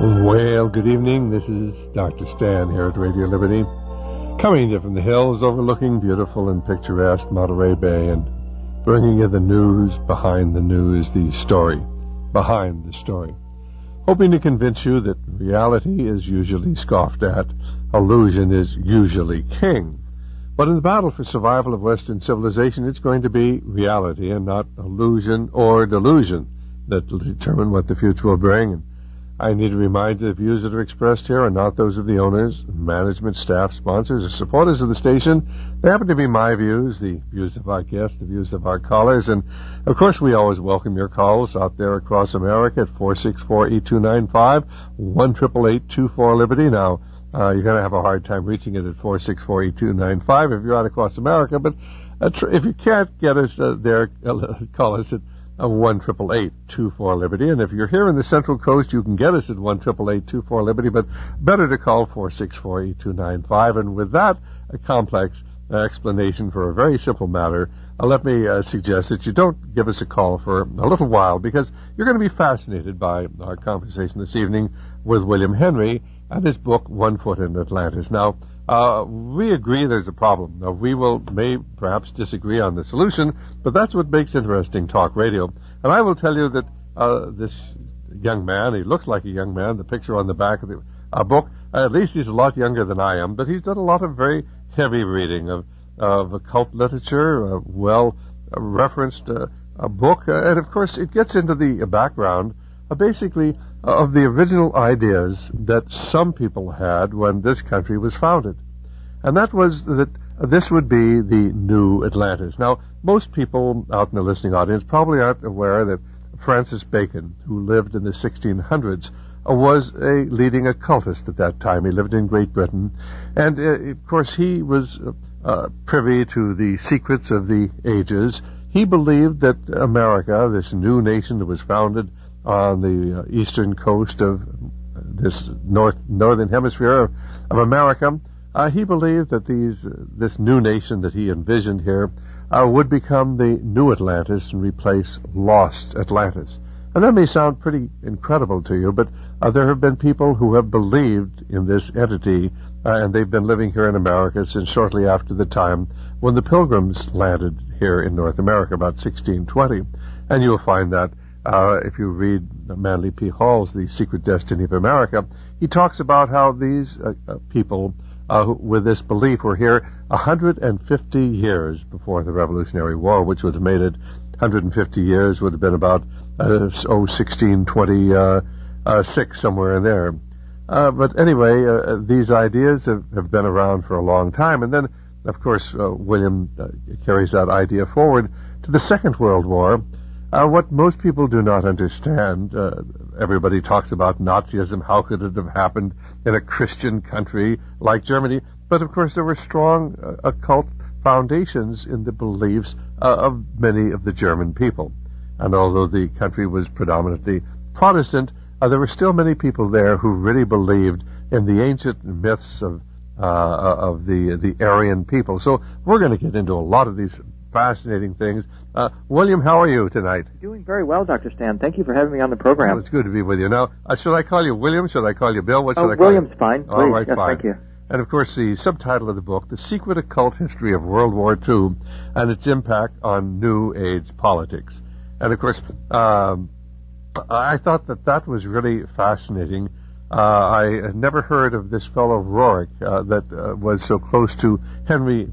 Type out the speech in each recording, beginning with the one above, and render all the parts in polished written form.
Well, good evening. This is Dr. Stan here at Radio Liberty, coming to you from the hills overlooking beautiful and picturesque Monterey Bay and bringing you the news behind the news, the story behind the story. Hoping to convince you that reality is usually scoffed at, illusion is usually king. But in the battle for survival of Western civilization, it's going to be reality and not illusion or delusion that will determine what the future will bring. And I need to remind you the views that are expressed here are not those of the owners, management, staff, sponsors, or supporters of the station. They happen to be my views, the views of our guests, the views of our callers. And, of course, we always welcome your calls out there across America at 464-8295, 1-888-24-LIBERTY. Now, you're going to have a hard time reaching it at 464-8295 if you're out across America. But if you can't get us there, call us at 1-888-24-LIBERTY. And if you're here in the Central Coast, you can get us at 1-888-24-LIBERTY, but better to call 464-8295. And with that, a complex explanation for a very simple matter, let me suggest that you don't give us a call for a little while, because you're going to be fascinated by our conversation this evening with William Henry and his book, One Foot in Atlantis. Now, we agree there's a problem. Now, we may perhaps disagree on the solution, but that's what makes interesting talk radio. And I will tell you that this young man, he looks like a young man, the picture on the back of the book, at least he's a lot younger than I am, but he's done a lot of very heavy reading of occult literature, well-referenced a book, and of course it gets into the background basically of the original ideas that some people had when this country was founded. And that was that this would be the new Atlantis. Now, most people out in the listening audience probably aren't aware that Francis Bacon, who lived in the 1600s, was a leading occultist at that time. He lived in Great Britain. And, of course, he was privy to the secrets of the ages. He believed that America, this new nation that was founded on the eastern coast of this northern hemisphere of America, he believed that this new nation that he envisioned here would become the new Atlantis and replace lost Atlantis. And that may sound pretty incredible to you, but there have been people who have believed in this entity, and they've been living here in America since shortly after the time when the Pilgrims landed here in North America, about 1620. And you'll find that if you read Manly P. Hall's The Secret Destiny of America, he talks about how these people with this belief were here 150 years before the Revolutionary War, which would have made it 150 years, would have been about 1626, somewhere in there. But anyway, these ideas have been around for a long time. And then, of course, William carries that idea forward to the Second World War. What most people do not understand, everybody talks about Nazism. How could it have happened in a Christian country like Germany? But, of course, there were strong occult foundations in the beliefs of many of the German people. And although the country was predominantly Protestant, there were still many people there who really believed in the ancient myths of the Aryan people. So we're going to get into a lot of these fascinating things. William, how are you tonight? Doing very well, Dr. Stan. Thank you for having me on the program. Well, it's good to be with you. Now, should I call you William? Should I call you Bill? What should I call William's you? Fine. Please. All right, yes, fine. Thank you. And, of course, the subtitle of the book, The Secret Occult History of World War II and Its Impact on New Age Politics. And, of course, I thought that was really fascinating. I had never heard of this fellow Roerich that was so close to Henry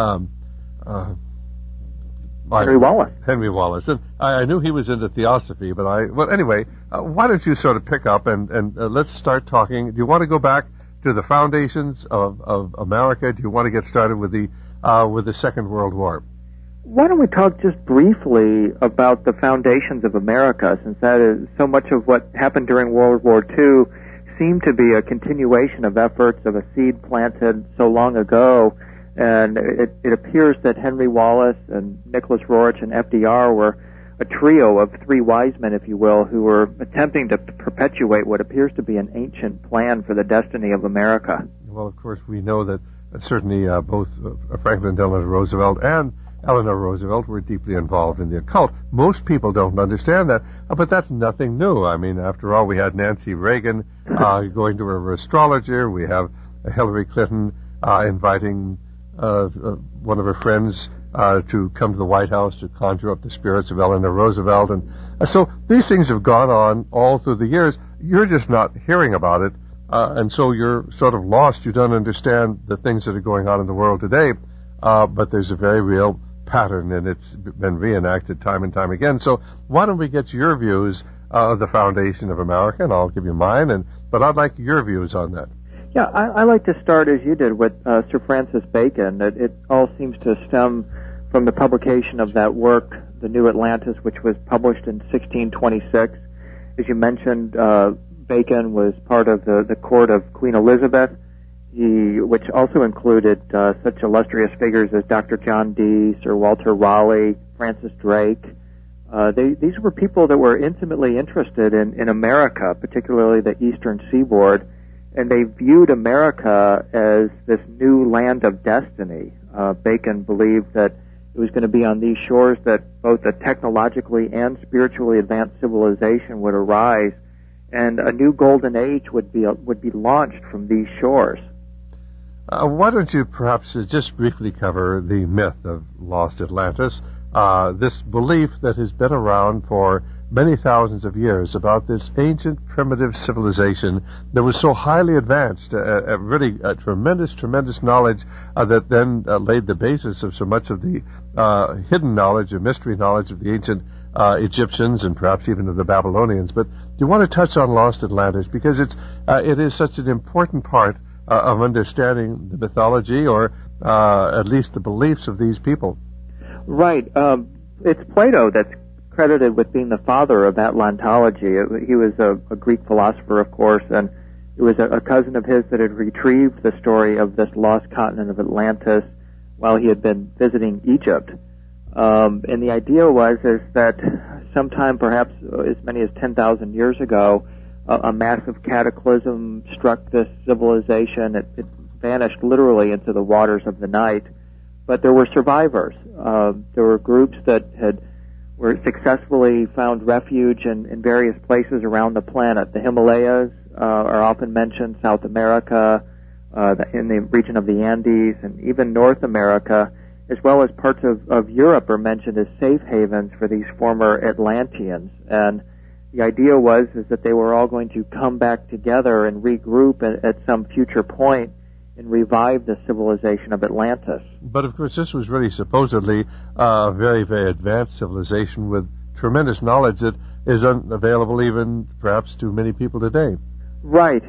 Wallace. Henry Wallace. And I knew he was into theosophy, but anyway, why don't you sort of pick up and let's start talking. Do you want to go back to the foundations of America? Do you want to get started with the Second World War? Why don't we talk just briefly about the foundations of America, since that is so much of what happened during World War II seemed to be a continuation of efforts of a seed planted so long ago. And it appears that Henry Wallace and Nicholas Roerich and FDR were a trio of three wise men, if you will, who were attempting to perpetuate what appears to be an ancient plan for the destiny of America. Well, of course, we know that certainly both Franklin Delano Roosevelt and Eleanor Roosevelt were deeply involved in the occult. Most people don't understand that, but that's nothing new. I mean, after all, we had Nancy Reagan going to her astrologer. We have Hillary Clinton inviting one of her friends to come to the White House to conjure up the spirits of Eleanor Roosevelt. And so these things have gone on all through the years. You're just not hearing about it, and so you're sort of lost. You don't understand the things that are going on in the world today, but there's a very real pattern, and it's been reenacted time and time again. So why don't we get your views of the foundation of America, and I'll give you mine, but I'd like your views on that. Yeah, I like to start, as you did, with Sir Francis Bacon. It all seems to stem from the publication of that work, The New Atlantis, which was published in 1626. As you mentioned, Bacon was part of the court of Queen Elizabeth, which also included such illustrious figures as Dr. John Dee, Sir Walter Raleigh, Francis Drake. These were people that were intimately interested in America, particularly the eastern seaboard, and they viewed America as this new land of destiny. Bacon believed that it was going to be on these shores that both a technologically and spiritually advanced civilization would arise, and a new golden age would be launched from these shores. Why don't you perhaps just briefly cover the myth of Lost Atlantis, this belief that has been around for many thousands of years about this ancient primitive civilization that was so highly advanced, really tremendous knowledge that then laid the basis of so much of the hidden knowledge or mystery knowledge of the ancient Egyptians and perhaps even of the Babylonians. But do you want to touch on Lost Atlantis? Because it is such an important part of understanding the mythology, or at least the beliefs of these people. Right. It's Plato that's credited with being the father of Atlantology. He was a Greek philosopher, of course, and it was a cousin of his that had retrieved the story of this lost continent of Atlantis while he had been visiting Egypt. And the idea is that sometime perhaps as many as 10,000 years ago, a massive cataclysm struck this civilization. It vanished literally into the waters of the night. But there were survivors. There were groups that were successfully found refuge in various places around the planet. The Himalayas are often mentioned, South America, in the region of the Andes, and even North America, as well as parts of Europe are mentioned as safe havens for these former Atlanteans. And the idea is that they were all going to come back together and regroup at some future point and revive the civilization of Atlantis. But of course this was really supposedly a very, very advanced civilization with tremendous knowledge that is unavailable even perhaps to many people today. Right.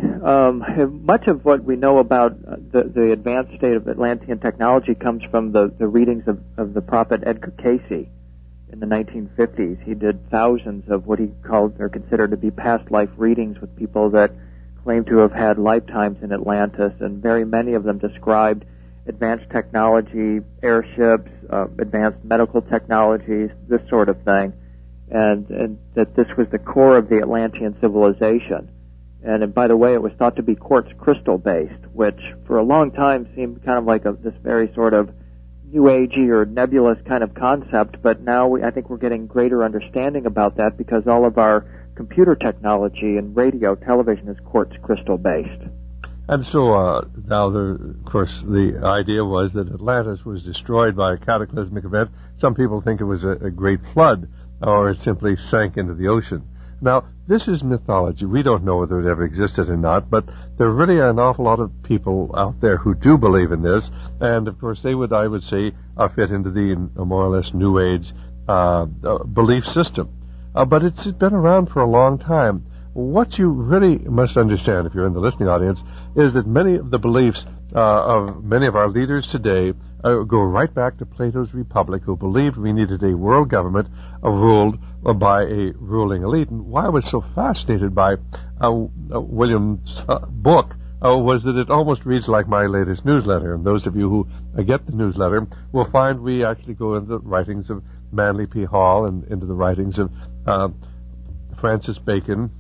Much of what we know about the advanced state of Atlantean technology comes from the readings of the prophet Edgar Cayce in the 1950s. He did thousands of what he called or considered to be past life readings with people that claimed to have had lifetimes in Atlantis, and very many of them described advanced technology, airships, advanced medical technologies, this sort of thing, and that this was the core of the Atlantean civilization. And by the way, it was thought to be quartz crystal based, which for a long time seemed kind of like this very sort of new agey or nebulous kind of concept, but now I think we're getting greater understanding about that because all of our computer technology and radio, television is quartz crystal based. And so now, of course, the idea was that Atlantis was destroyed by a cataclysmic event. Some people think it was a great flood, or it simply sank into the ocean. Now, this is mythology. We don't know whether it ever existed or not, but there really are an awful lot of people out there who do believe in this, and of course they would, I would say, fit into the more or less New Age belief system. But it's been around for a long time. What you really must understand, if you're in the listening audience, is that many of the beliefs of many of our leaders today go right back to Plato's Republic, who believed we needed a world government ruled by a ruling elite. And why I was so fascinated by William's book was that it almost reads like my latest newsletter. And those of you who get the newsletter will find we actually go into the writings of Manly P. Hall and into the writings of Francis Bacon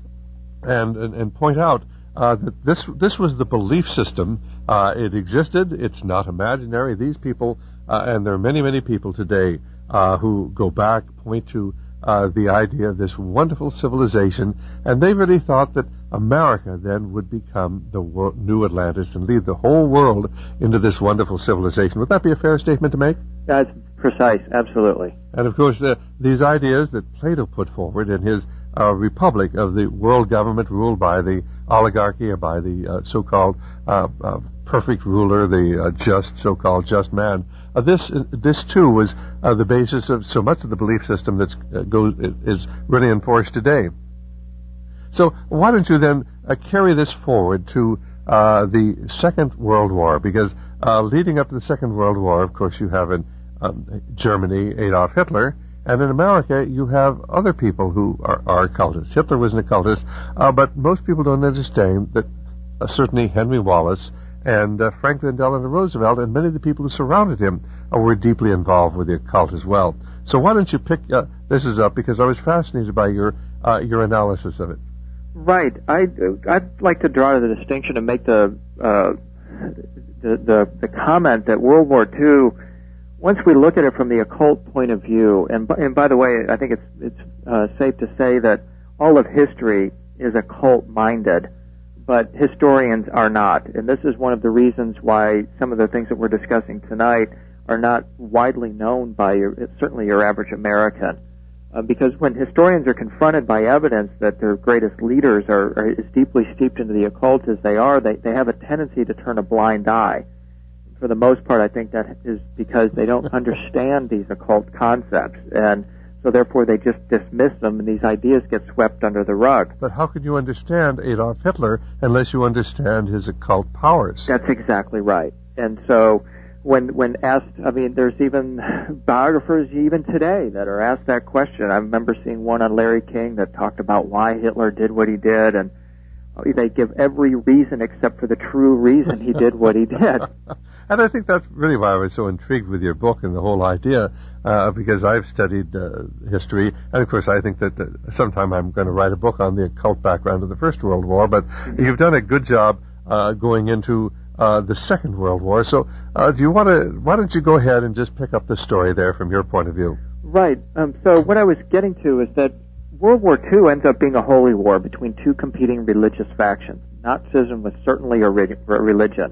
and point out that this was the belief system. It existed. It's not imaginary. These people and there are many, many people today who go back, point to the idea of this wonderful civilization, and they really thought that America then would become the new Atlantis and lead the whole world into this wonderful civilization. Would that be a fair statement to make? That's precise, absolutely. And of course, these ideas that Plato put forward in his Republic of the world government ruled by the oligarchy or by the so-called perfect ruler, the so-called just man, this too was the basis of so much of the belief system that is really enforced today. So why don't you then carry this forward to the Second World War? Because leading up to the Second World War, of course, you have in Germany Adolf Hitler, and in America you have other people who are occultists. Hitler was an occultist, but most people don't understand that certainly Henry Wallace and Franklin Delano Roosevelt and many of the people who surrounded him were deeply involved with the occult as well. So why don't you pick this up, because I was fascinated by your analysis of it. Right. I'd like to draw the distinction and make the comment that World War II, once we look at it from the occult point of view, and by the way, I think it's safe to say that all of history is occult-minded, but historians are not. And this is one of the reasons why some of the things that we're discussing tonight are not widely known by certainly your average American. Because when historians are confronted by evidence that their greatest leaders are as deeply steeped into the occult as they are, they have a tendency to turn a blind eye. For the most part, I think that is because they don't understand these occult concepts, and so therefore they just dismiss them, and these ideas get swept under the rug. But how can you understand Adolf Hitler unless you understand his occult powers? That's exactly right. And so when asked, I mean, there's even biographers even today that are asked that question. I remember seeing one on Larry King that talked about why Hitler did what he did, and they give every reason except for the true reason he did what he did. And I think that's really why I was so intrigued with your book and the whole idea, because I've studied history, and of course I think that sometime I'm going to write a book on the occult background of the First World War, but you've done a good job going into the Second World War. So why don't you go ahead and just pick up the story there from your point of view? Right. So what I was getting to is that World War II ends up being a holy war between two competing religious factions. Nazism was certainly a religion.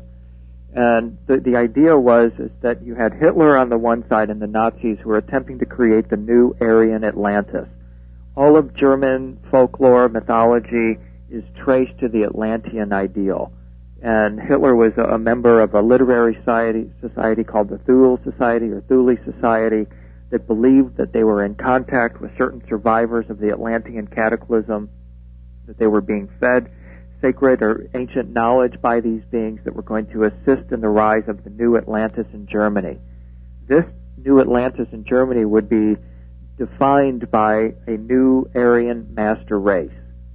And the idea was is that you had Hitler on the one side and the Nazis who were attempting to create the new Aryan Atlantis. All of German folklore, mythology is traced to the Atlantean ideal. And Hitler was a member of a literary society called the Thule Society or Thule Society that believed that they were in contact with certain survivors of the Atlantean cataclysm, that they were being fed sacred or ancient knowledge by these beings that were going to assist in the rise of the new Atlantis in Germany. This new Atlantis in Germany would be defined by a new Aryan master race.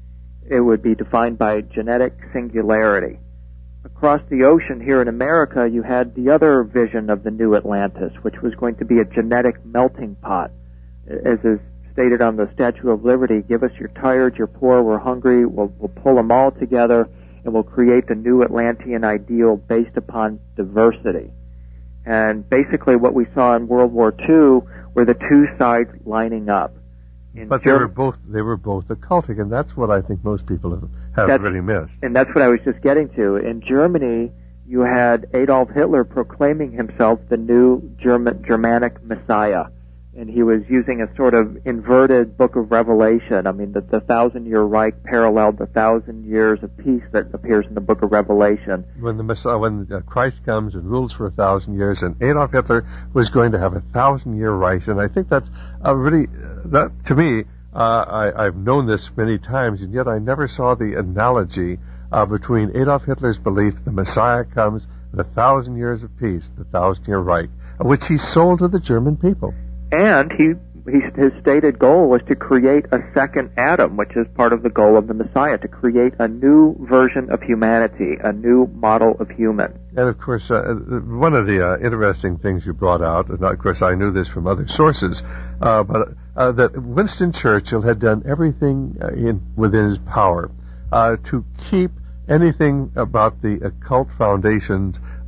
It would be defined by genetic singularity. Across the ocean here in America, you had the other vision of the new Atlantis, which was going to be a genetic melting pot. As is stated on the Statue of Liberty, give us you're tired, you're poor, we're hungry, we'll pull them all together, and we'll create the new Atlantean ideal based upon diversity. And basically what we saw in World War II were the two sides lining up. But they were both occultic, and that's what I think most people have really missed. And that's what I was just getting to. In Germany, you had Adolf Hitler proclaiming himself the new Germanic Messiah. And he was using a sort of inverted Book of Revelation. I mean, the 1,000-year Reich paralleled the 1,000 years of peace that appears in the Book of Revelation. When Christ comes and rules for 1,000 years, and Adolf Hitler was going to have a 1,000-year Reich, and I think that's really that to me. I've known this many times, and yet I never saw the analogy between Adolf Hitler's belief the Messiah comes, the 1,000 years of peace, the 1,000-year Reich, which he sold to the German people. And his stated goal was to create a second Adam, which is part of the goal of the Messiah, to create a new version of humanity, a new model of human. And of course, one of the interesting things you brought out, and of course I knew this from other sources, but that Winston Churchill had done everything within his power to keep anything about the occult foundations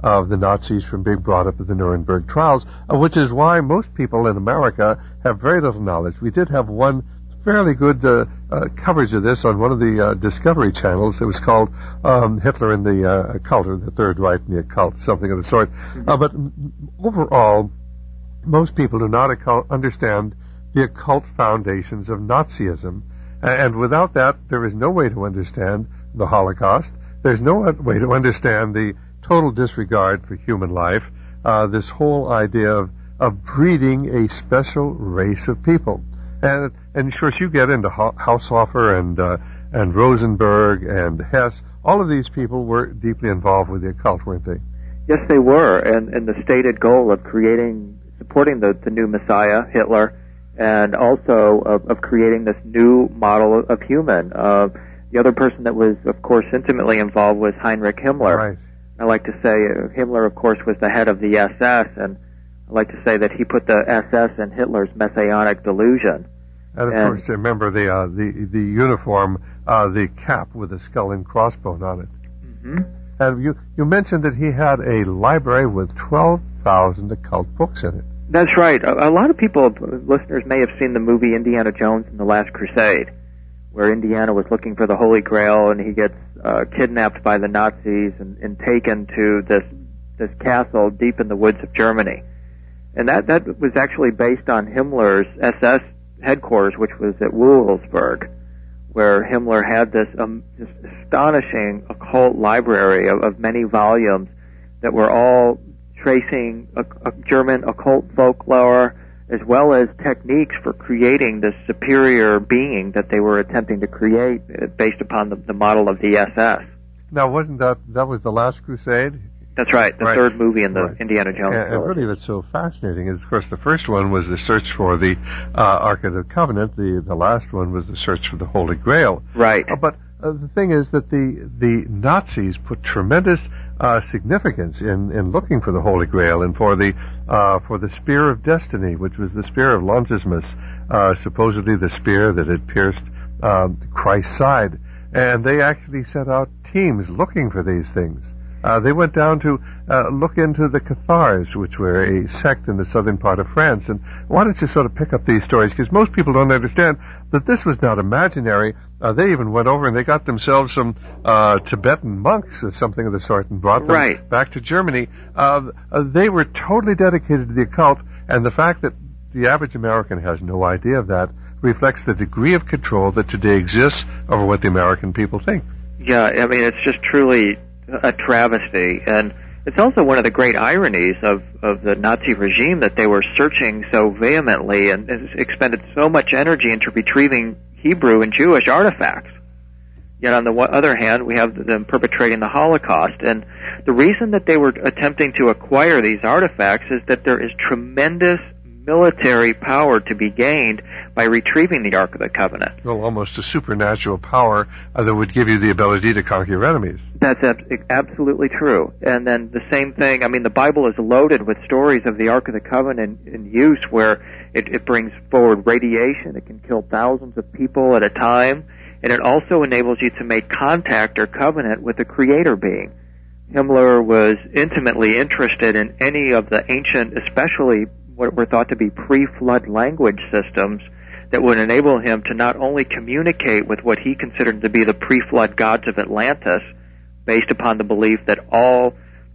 of the Nazis from being brought up at the Nuremberg trials, which is why most people in America have very little knowledge. We did have one fairly good coverage of this on one of the Discovery channels. It was called Hitler and the Occult, or the Third Reich and the Occult, something of the sort. But overall, most people do not understand the occult foundations of Nazism. And without that, there is no way to understand the Holocaust. There's no way to understand the total disregard for human life, this whole idea of breeding a special race of people. And of course, you get into Haushofer and Rosenberg and Hess. All of these people were deeply involved with the occult, weren't they? Yes, they were. And the stated goal of supporting the new Messiah, Hitler, and also of creating this new model of human. The other person that was, of course, intimately involved was Heinrich Himmler. Right. I like to say Himmler, of course, was the head of the SS, and I like to say that he put the SS in Hitler's messianic delusion. And of course, remember the uniform, the cap with a skull and crossbone on it. Mm-hmm. And you mentioned that he had a library with 12,000 occult books in it. That's right. A lot of people, listeners, may have seen the movie Indiana Jones and the Last Crusade, where Indiana was looking for the Holy Grail, and he gets kidnapped by the Nazis and taken to this castle deep in the woods of Germany. And that was actually based on Himmler's SS headquarters, which was at Wewelsburg, where Himmler had this just astonishing occult library of many volumes that were all tracing a German occult folklore, as well as techniques for creating this superior being that they were attempting to create based upon the model of the SS. Now, wasn't that was The Last Crusade? That's right, the third movie in the Indiana Jones and really what's so fascinating is, of course, the first one was the search for the Ark of the Covenant. The last one was the search for the Holy Grail. Right. But the thing is that the Nazis put tremendous significance in looking for the Holy Grail and for the Spear of Destiny, which was the Spear of Longismus, supposedly the spear that had pierced Christ's side. And they actually sent out teams looking for these things. They went down to look into the Cathars, which were a sect in the southern part of France. And why don't you sort of pick up these stories? Because most people don't understand that this was not imaginary. They even went over and they got themselves some Tibetan monks or something of the sort and brought them back to Germany. They were totally dedicated to the occult, and the fact that the average American has no idea of that reflects the degree of control that today exists over what the American people think. Yeah, I mean, it's just truly a travesty, and it's also one of the great ironies of the Nazi regime that they were searching so vehemently and expended so much energy into retrieving Hebrew and Jewish artifacts. Yet on the other hand, we have them perpetrating the Holocaust, and the reason that they were attempting to acquire these artifacts is that there is tremendous military power to be gained by retrieving the Ark of the Covenant. Well, almost a supernatural power that would give you the ability to conquer your enemies. That's absolutely true. And then the same thing, I mean, the Bible is loaded with stories of the Ark of the Covenant in use where it brings forward radiation. It can kill thousands of people at a time. And it also enables you to make contact or covenant with the Creator being. Himmler was intimately interested in any of the ancient, especially what were thought to be pre-flood language systems that would enable him to not only communicate with what he considered to be the pre-flood gods of Atlantis, based upon the belief that all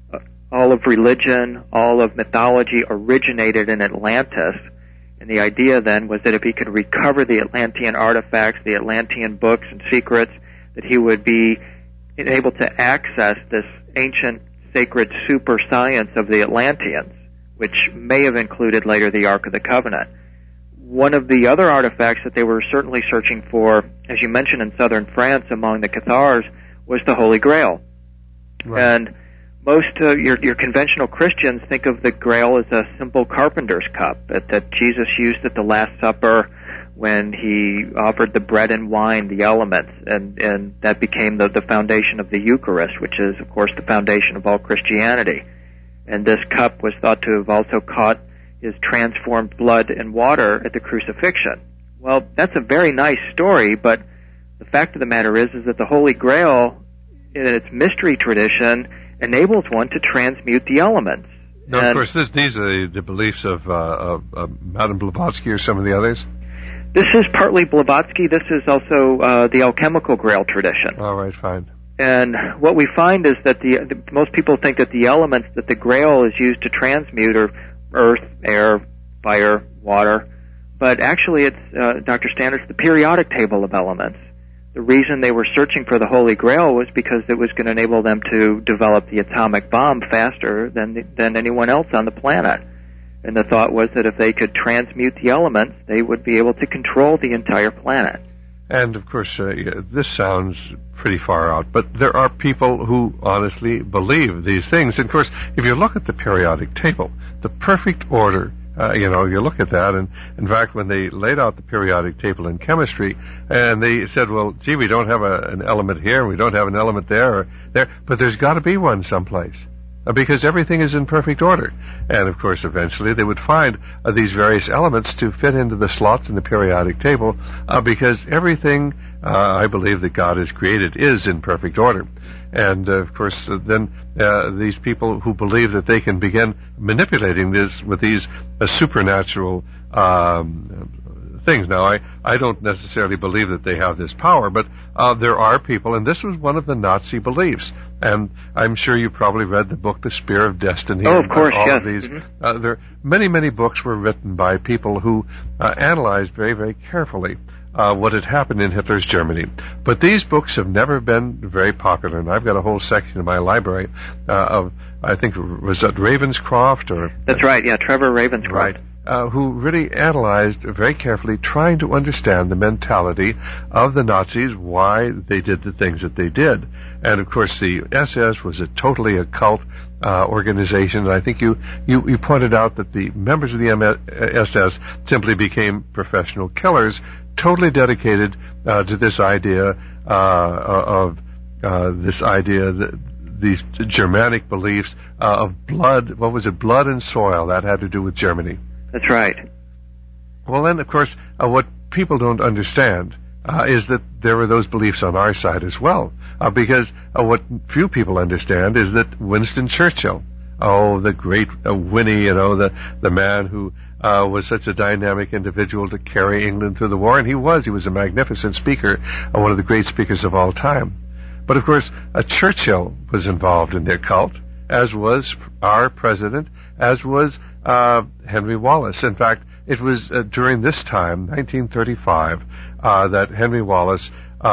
of religion, all of mythology originated in Atlantis. And the idea then was that if he could recover the Atlantean artifacts, the Atlantean books and secrets, that he would be able to access this ancient sacred super science of the Atlanteans, which may have included later the Ark of the Covenant. One of the other artifacts that they were certainly searching for, as you mentioned in southern France among the Cathars, was the Holy Grail. Right. And most your conventional Christians think of the Grail as a simple carpenter's cup that Jesus used at the Last Supper when he offered the bread and wine, the elements, and that became the foundation of the Eucharist, which is, of course, the foundation of all Christianity. And this cup was thought to have also caught his transformed blood and water at the crucifixion. Well, that's a very nice story, but the fact of the matter is that the Holy Grail, in its mystery tradition, enables one to transmute the elements. Now, of course, these are the beliefs of Madame Blavatsky or some of the others? This is partly Blavatsky. This is also the alchemical Grail tradition. All right, fine. And what we find is that most people think that the elements that the Grail is used to transmute are earth, air, fire, water. But actually, it's, Dr. Standard, the periodic table of elements. The reason they were searching for the Holy Grail was because it was going to enable them to develop the atomic bomb faster than anyone else on the planet. And the thought was that if they could transmute the elements, they would be able to control the entire planet. And, of course, this sounds pretty far out, but there are people who honestly believe these things. And, of course, if you look at the periodic table, the perfect order, you look at that, and in fact, when they laid out the periodic table in chemistry, and they said, well, gee, we don't have an element here, we don't have an element there, or there, but there's got to be one someplace, because everything is in perfect order. And, of course, eventually they would find these various elements to fit into the slots in the periodic table, because everything, I believe, that God has created is in perfect order. And, of course, then these people who believe that they can begin manipulating this with these supernatural things. Now, I don't necessarily believe that they have this power, but there are people, and this was one of the Nazi beliefs. And I'm sure you probably read the book, The Spear of Destiny. Oh, of course, all yes. Of these. There many books were written by people who analyzed very, very carefully what had happened in Hitler's Germany. But these books have never been very popular, and I've got a whole section in my library of, I think, was that Ravenscroft? Or That's right, yeah, Trevor Ravenscroft. Right. Who really analyzed very carefully, trying to understand the mentality of the Nazis, why they did the things that they did. And, of course, the SS was a totally occult organization. And I think you pointed out that the members of the SS simply became professional killers, totally dedicated to this idea that these Germanic beliefs of blood. What was it? Blood and soil. That had to do with Germany. That's right. Well, then, of course, what people don't understand is that there were those beliefs on our side as well. Because what few people understand is that Winston Churchill, the great Winnie, the man who was such a dynamic individual to carry England through the war, and he was a magnificent speaker, one of the great speakers of all time. But, of course, Churchill was involved in the occult, as was our president, as was Henry Wallace. In fact, it was during this time, 1935, that Henry Wallace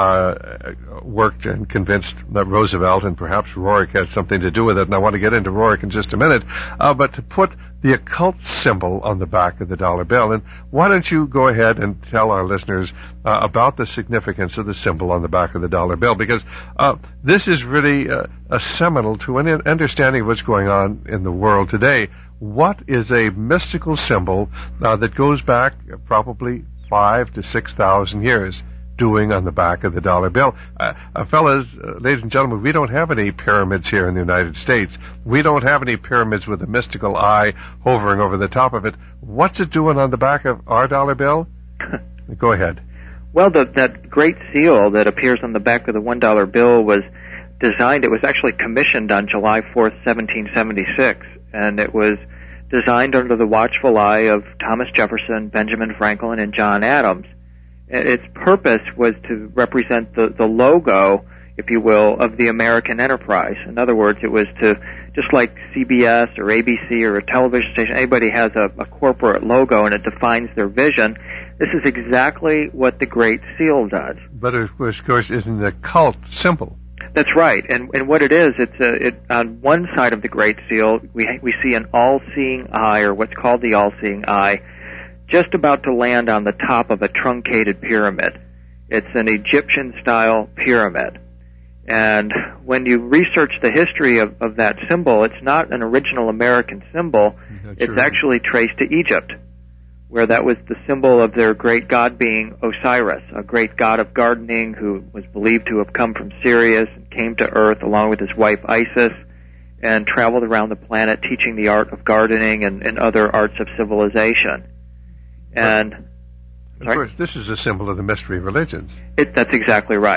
worked and convinced that Roosevelt and perhaps Rourke had something to do with it, and I want to get into Rourke in just a minute, but to put the occult symbol on the back of the dollar bill. And why don't you go ahead and tell our listeners about the significance of the symbol on the back of the dollar bill, because this is really a seminal to an understanding of what's going on in the world today. What is a mystical symbol that goes back probably 5,000 to 6,000 years doing on the back of the dollar bill? Fellas, ladies and gentlemen, we don't have any pyramids here in the United States. We don't have any pyramids with a mystical eye hovering over the top of it. What's it doing on the back of our dollar bill? Go ahead. Well, that great seal that appears on the back of the $1 bill was designed, it was actually commissioned on July 4th, 1776, and it was designed under the watchful eye of Thomas Jefferson, Benjamin Franklin, and John Adams. Its purpose was to represent the logo, if you will, of the American enterprise. In other words, it was to, just like CBS or ABC or a television station, anybody has a corporate logo and it defines their vision. This is exactly what the Great Seal does. But of course, isn't a cult symbol? That's right, and what it is, it's on one side of the Great Seal, we see an all-seeing eye, or what's called the all-seeing eye, just about to land on the top of a truncated pyramid. It's an Egyptian-style pyramid. And when you research the history of that symbol, it's not an original American symbol. It's actually traced to Egypt, where that was the symbol of their great god being Osiris, a great god of gardening who was believed to have come from Sirius and came to Earth along with his wife Isis and traveled around the planet teaching the art of gardening and other arts of civilization. And of course, this is a symbol of the mystery religions. That's exactly right.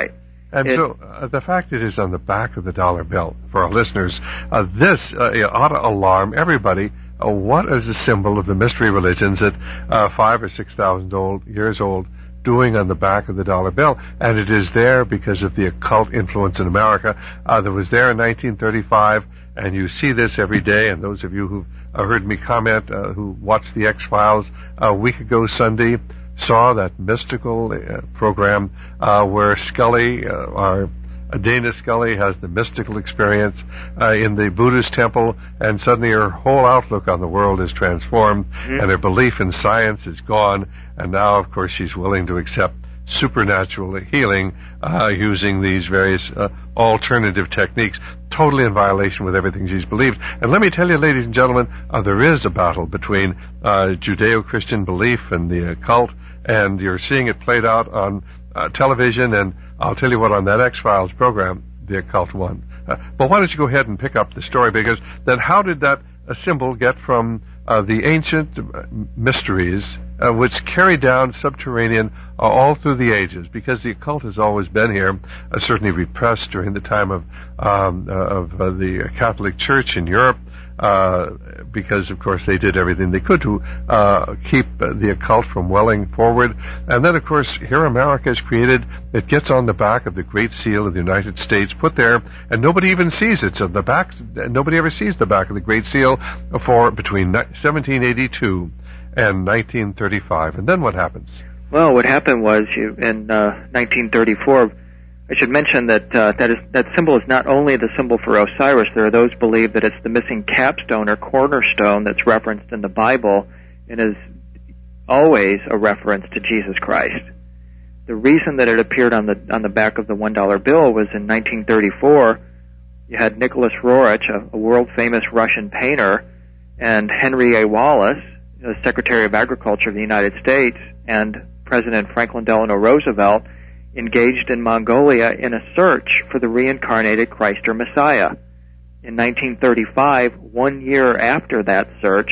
And the fact it is on the back of the dollar bill, for our listeners, this ought to alarm everybody. What is the symbol of the mystery religions that 5,000 or 6,000 years old doing on the back of the dollar bill? And it is there because of the occult influence in America that was there in 1935, and you see this every day. And those of you who've heard me comment, who watched the X-Files a week ago Sunday, saw that mystical program where Scully, Dana Scully, has the mystical experience in the Buddhist temple, and suddenly her whole outlook on the world is transformed, and her belief in science is gone, and now, of course, she's willing to accept supernatural healing using these various alternative techniques, totally in violation with everything she's believed. And let me tell you, ladies and gentlemen, there is a battle between Judeo-Christian belief and the occult, and you're seeing it played out on television, and I'll tell you what, on that X-Files program, the occult won. But why don't you go ahead and pick up the story, because then how did that symbol get from the ancient mysteries, which carried down subterranean all through the ages, because the occult has always been here, certainly repressed during the time of the Catholic Church in Europe, because, of course, they did everything they could to keep the occult from welling forward. And then, of course, here America is created. It gets on the back of the Great Seal of the United States, put there, and nobody even sees it. So the back, nobody ever sees the back of the Great Seal for between 1782 and 1935. And then what happens? Well, what happened was in 1934. I should mention that that symbol is not only the symbol for Osiris. There are those who believe that it's the missing capstone or cornerstone that's referenced in the Bible and is always a reference to Jesus Christ. The reason that it appeared on the back of the $1 bill was in 1934. You had Nicholas Roerich, a world-famous Russian painter, and Henry A. Wallace, the Secretary of Agriculture of the United States, and President Franklin Delano Roosevelt engaged in Mongolia in a search for the reincarnated Christ or Messiah. In 1935, 1 year after that search,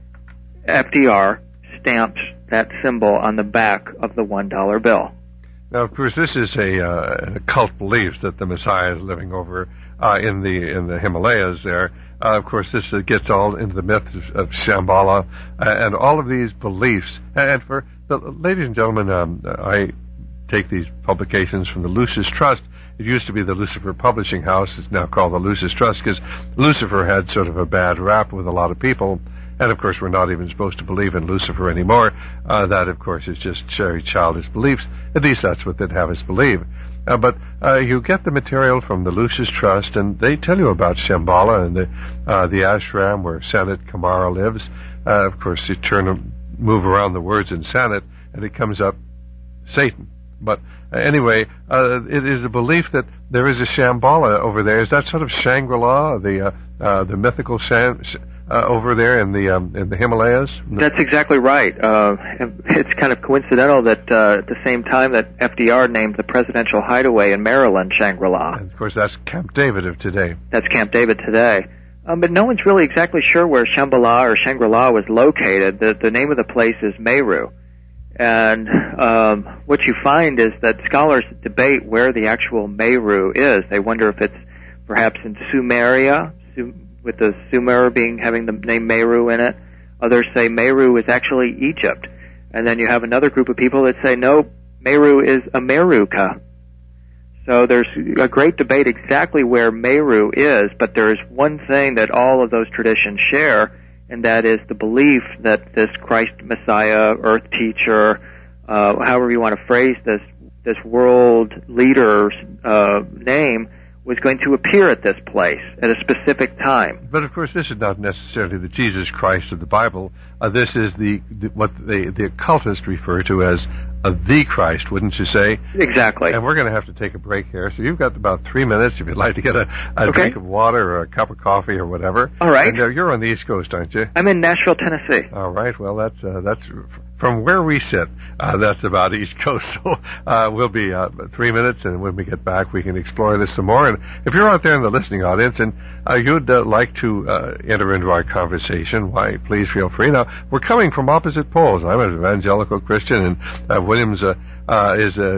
FDR stamps that symbol on the back of the $1 bill. Now, of course, this is an occult belief that the Messiah is living over in the Himalayas there. Of course, this gets all into the myths of Shambhala and all of these beliefs. And for the ladies and gentlemen, I take these publications from the Lucis Trust. It used to be the Lucifer Publishing House. It's now called the Lucis Trust because Lucifer had sort of a bad rap with a lot of people. And, of course, we're not even supposed to believe in Lucifer anymore. That, of course, is just very childish beliefs. At least that's what they'd have us believe. But you get the material from the Lucis Trust, and they tell you about Shambhala and the ashram where Sanat Kumara lives. Of course, you move around the words in Sanat, and it comes up Satan. But anyway, it is a belief that there is a Shambhala over there. Is that sort of Shangri-La, the mythical over there in the Himalayas? That's exactly right. It's kind of coincidental that at the same time that FDR named the presidential hideaway in Maryland Shangri-La. And of course, that's Camp David of today. That's Camp David today. But no one's really exactly sure where Shambhala or Shangri-La was located. The name of the place is Meru. And what you find is that scholars debate where the actual Meru is. They wonder if it's perhaps in Sumeria, with the Sumer having the name Meru in it. Others say Meru is actually Egypt. And then you have another group of people that say, no, Meru is America. So there's a great debate exactly where Meru is, but there's one thing that all of those traditions share, and that is the belief that this Christ Messiah, earth teacher, however you want to phrase this world leader's name, was going to appear at this place at a specific time. But of course, this is not necessarily the Jesus Christ of the Bible. This is what the occultists refer to as the Christ, wouldn't you say? Exactly. And we're going to have to take a break here. So you've got about 3 minutes if you'd like to get a drink of water or a cup of coffee or whatever. All right. And you're on the East Coast, aren't you? I'm in Nashville, Tennessee. All right. Well, that's from where we sit. That's about East Coast. So we'll be 3 minutes, and when we get back, we can explore this some more. And if you're out there in the listening audience and you'd like to enter into our conversation, why, please feel free. Now, we're coming from opposite poles. I'm an evangelical Christian, and Williams is a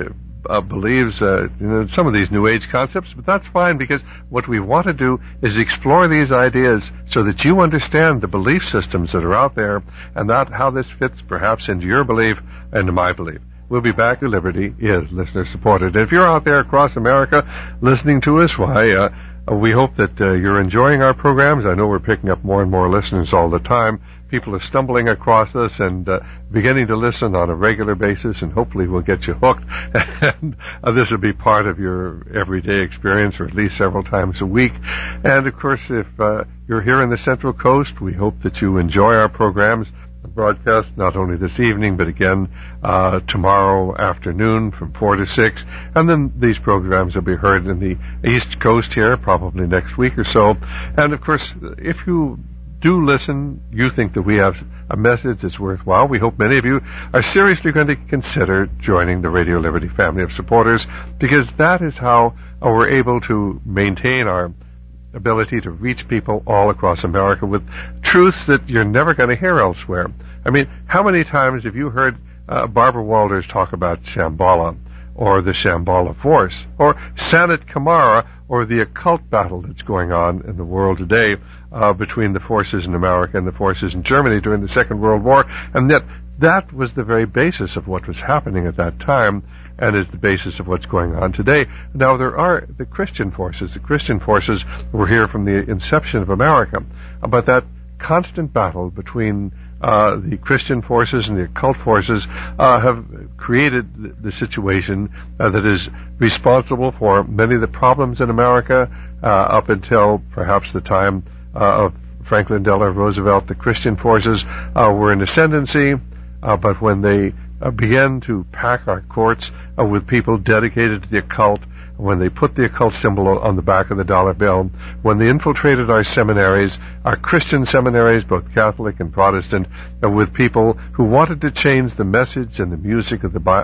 believes some of these New Age concepts, but that's fine, because what we want to do is explore these ideas so that you understand the belief systems that are out there, and that how this fits perhaps into your belief and to my belief. We'll be back. Liberty is listener supported. If you're out there across America listening to us, why, we hope that you're enjoying our programs. I know we're picking up more and more listeners all the time. People are stumbling across us and beginning to listen on a regular basis, and hopefully we'll get you hooked. And this will be part of your everyday experience, or at least several times a week. And, of course, if you're here in the Central Coast, we hope that you enjoy our programs, broadcast not only this evening, but again tomorrow afternoon from 4 to 6. And then these programs will be heard in the East Coast here, probably next week or so. And, of course, if you do listen, you think that we have a message that's worthwhile, we hope many of you are seriously going to consider joining the Radio Liberty family of supporters, because that is how we're able to maintain our ability to reach people all across America with truths that you're never going to hear elsewhere. I mean, how many times have you heard Barbara Walters talk about Shambhala, or the Shambhala Force, or Sanat Kumara, or the occult battle that's going on in the world today between the forces in America and the forces in Germany during the Second World War, and yet that was the very basis of what was happening at that time, and is the basis of what's going on today. Now, there are the Christian forces. The Christian forces were here from the inception of America, but that constant battle between the Christian forces and the occult forces have created the situation that is responsible for many of the problems in America up until perhaps the time of Franklin Delano Roosevelt. The Christian forces were in ascendancy, but when they began to pack our courts with people dedicated to the occult, when they put the occult symbol on the back of the dollar bill, when they infiltrated our seminaries, our Christian seminaries, both Catholic and Protestant, with people who wanted to change the message and the music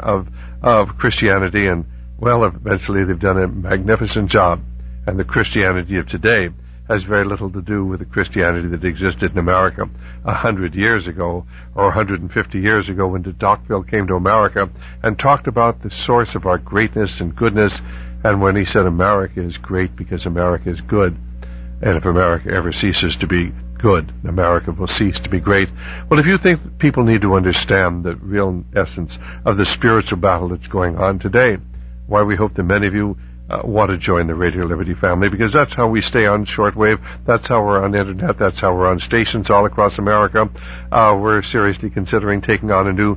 of Christianity, and, well, eventually they've done a magnificent job. And the Christianity of today has very little to do with the Christianity that existed in America 100 years ago, or 150 years ago, when de Tocqueville came to America and talked about the source of our greatness and goodness, and when he said America is great because America is good, and if America ever ceases to be good, America will cease to be great. Well, if you think people need to understand the real essence of the spiritual battle that's going on today, why, we hope that many of you want to join the Radio Liberty family, because that's how we stay on shortwave, that's how we're on internet, that's how we're on stations all across America. We're seriously considering taking on a new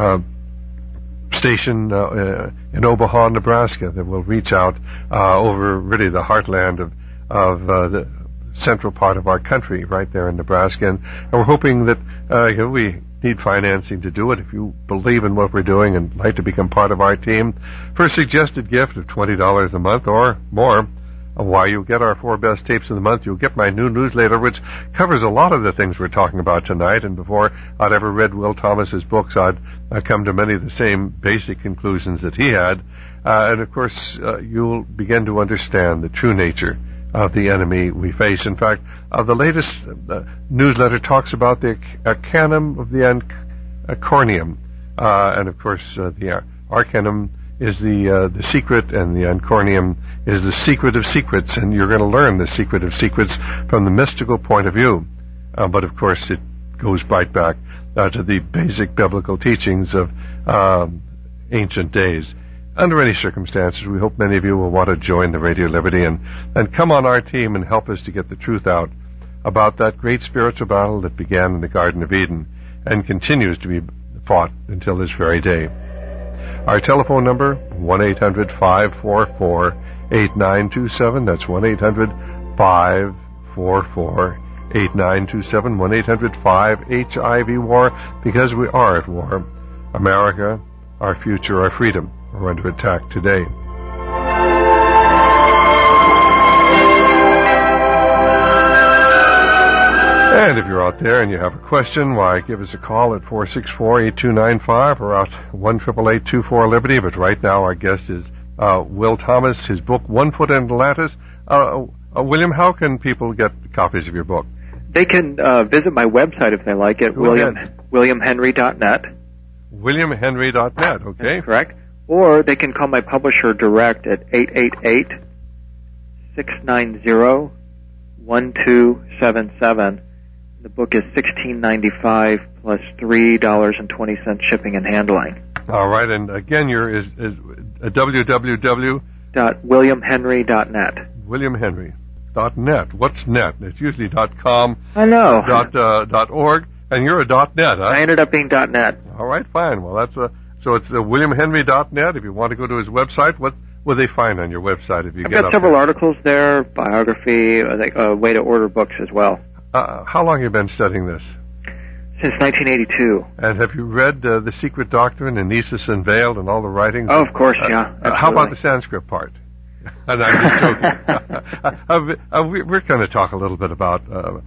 station in Omaha, Nebraska, that will reach out over really the heartland of the central part of our country, right there in Nebraska. And we're hoping that we need financing to do it. If you believe in what we're doing and like to become part of our team, for a suggested gift of $20 a month or more, why, you'll get our 4 best tapes of the month. You'll get my new newsletter, which covers a lot of the things we're talking about tonight. And before I'd ever read Will Thomas's books, I'd come to many of the same basic conclusions that he had. And of course, you'll begin to understand the true nature of the enemy we face. In fact, the latest newsletter talks about the arcanum of the encornium, and of course, the arcanum is the secret, and the encornium is the secret of secrets, and you're going to learn the secret of secrets from the mystical point of view. But of course, it goes right back to the basic biblical teachings of ancient days. Under any circumstances, we hope many of you will want to join the Radio Liberty and come on our team and help us to get the truth out about that great spiritual battle that began in the Garden of Eden and continues to be fought until this very day. Our telephone number, 1-800-544-8927. That's 1-800-544-8927, 1-800-5HIV-WAR, because we are at war. America, our future, our freedom, are under attack today. And if you're out there and you have a question, why, give us a call at 464-8295 or out 1-888-24-LIBERTY. But right now our guest is Will Thomas, his book, One Foot in Atlantis. William, how can people get copies of your book? They can visit my website if they like it, williamhenry.net. williamhenry.net, okay. That's correct. or they can call my publisher direct at 888-690-1277. The book is $16.95 plus $3.20 shipping and handling. All right, and again, is www. .williamhenry.net. WilliamHenry.net. What's net? It's usually .com. I know. .org, and you're a .net, huh? I ended up being .net. All right, fine. Well, so it's WilliamHenry.net. If you want to go to his website, what will they find on your website if you I've get got several articles there, biography, a way to order books as well. How long have you been studying this? Since 1982. And have you read The Secret Doctrine and Nisus Unveiled and all the writings? Oh, of course, yeah. How about the Sanskrit part? And I'm just joking. We're going to talk a little bit about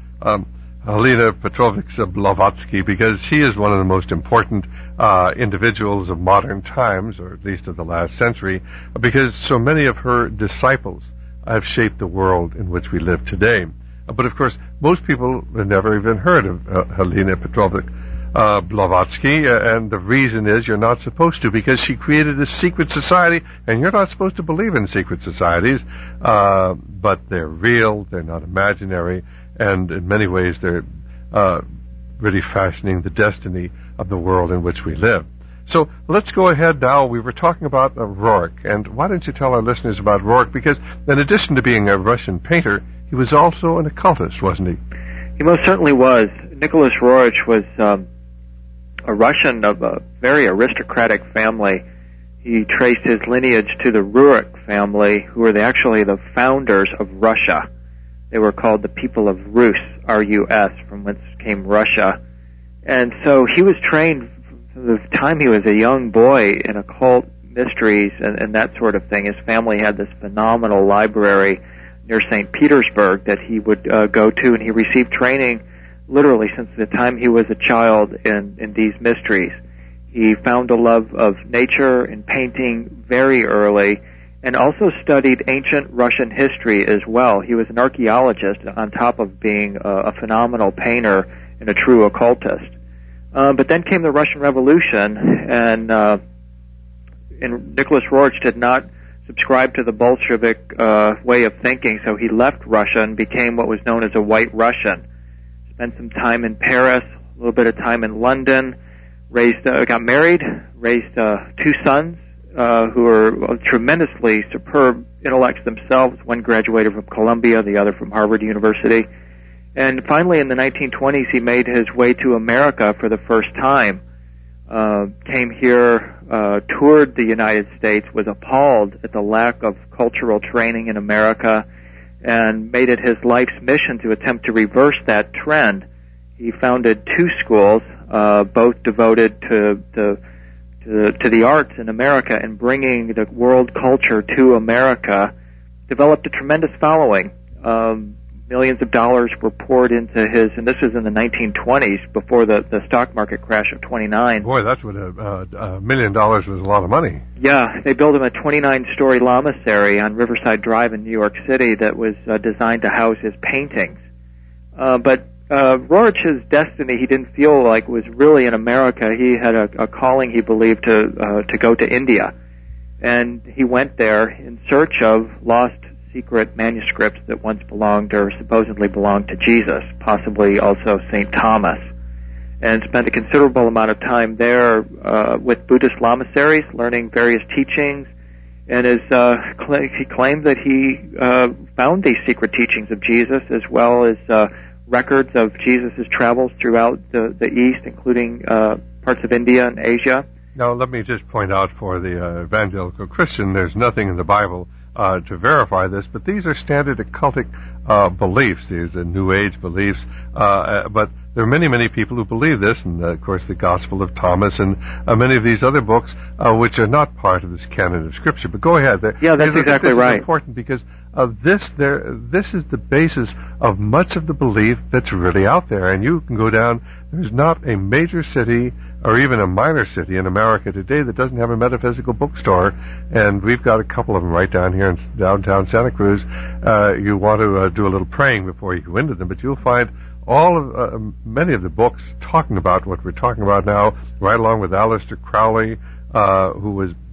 Helena Petrovich Blavatsky, because she is one of the most important individuals of modern times, or at least of the last century, because so many of her disciples have shaped the world in which we live today. But of course, most people have never even heard of Helena Petrovich Blavatsky, and the reason is you're not supposed to, because she created a secret society, and you're not supposed to believe in secret societies, but they're real, they're not imaginary, and in many ways they're really fashioning the destiny of the world in which we live. So let's go ahead now. We were talking about Rourke, and why don't you tell our listeners about Rourke, because in addition to being a Russian painter, he was also an occultist, wasn't he? He most certainly was. Nicholas Roerich was a Russian of a very aristocratic family. He traced his lineage to the Rurik family, who were actually the founders of Russia. They were called the people of Rus, R-U-S, from whence came Russia. And so he was trained from the time he was a young boy in occult mysteries and that sort of thing. His family had this phenomenal library near St. Petersburg that he would go to, and he received training literally since the time he was a child in these mysteries. He found a love of nature and painting very early, and also studied ancient Russian history as well. He was an archaeologist on top of being a phenomenal painter and a true occultist. But then came the Russian Revolution, and Nicholas Roerich did not subscribe to the Bolshevik way of thinking, so he left Russia and became what was known as a White Russian. Spent some time in Paris, a little bit of time in London, got married, raised two sons who are tremendously superb intellects themselves. One graduated from Columbia, the other from Harvard University. And finally, in the 1920s, he made his way to America for the first time. Came here, toured the United States, was appalled at the lack of cultural training in America, and made it his life's mission to attempt to reverse that trend. He founded two schools, both devoted to the arts in America and bringing the world culture to America. Developed a tremendous following. Millions of dollars were poured into his, and this was in the 1920s, before the stock market crash of 29. Boy, that's what $1 million was a lot of money. Yeah, they built him a 29-story lamasery on Riverside Drive in New York City that was designed to house his paintings. But Roerich's destiny, he didn't feel like was really in America. He had a calling, he believed, to go to India. And he went there in search of lost secret manuscripts that once belonged or supposedly belonged to Jesus, possibly also St. Thomas, and spent a considerable amount of time there with Buddhist lamaseries, learning various teachings, and he claimed that he found these secret teachings of Jesus, as well as records of Jesus' travels throughout the East, including parts of India and Asia. Now, let me just point out for the evangelical Christian, there's nothing in the Bible to verify this, but these are standard occultic beliefs. These are New Age beliefs, but there are many, many people who believe this, and of course the Gospel of Thomas and many of these other books, which are not part of this canon of Scripture. But go ahead. Yeah, that's exactly right. This is important because this is the basis of much of the belief that's really out there. And you can go down. There's not a major city or even a minor city in America today that doesn't have a metaphysical bookstore, and we've got a couple of them right down here in downtown Santa Cruz. You want to do a little praying before you go into them, but you'll find many of the books talking about what we're talking about now, right along with Aleister Crowley, who was